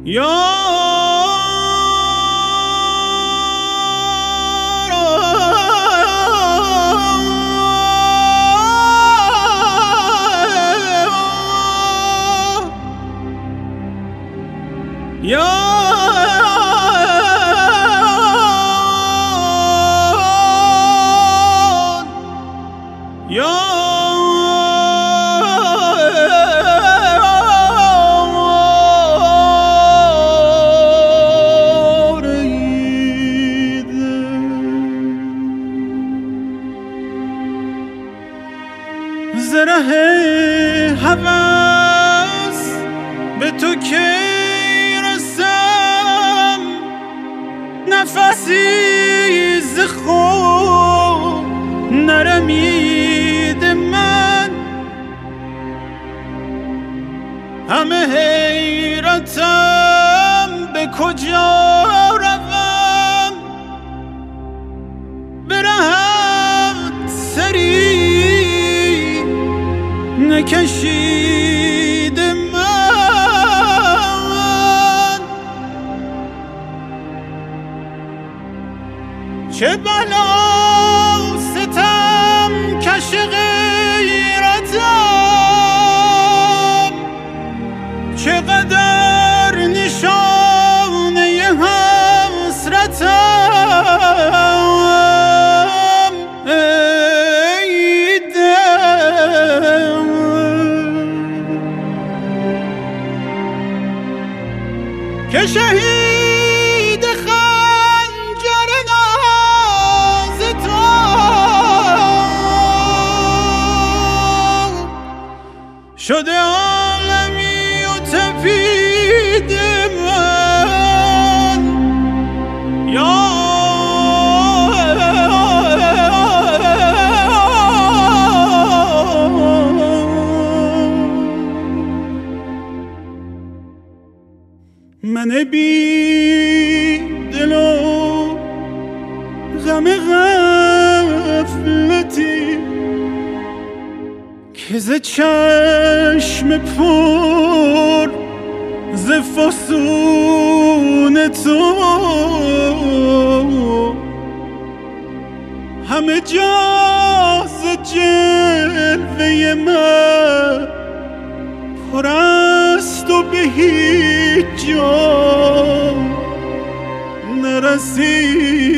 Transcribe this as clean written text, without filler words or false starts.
زره هوس به تو که رسم نفسی ز خود نرمید من همه حیرتم به کجا روم برهت سری نکشید من چه بلا ستم کش غیرتم چقدر نشانه حسرتم ای دل که شهید خنجر ناز تو شده عالمی و تپید من یا من بی دل و غم غفلتی که ز چشم پر ز فسون تو همه جا ز جلوه من پر است و به هیچ جا نرسید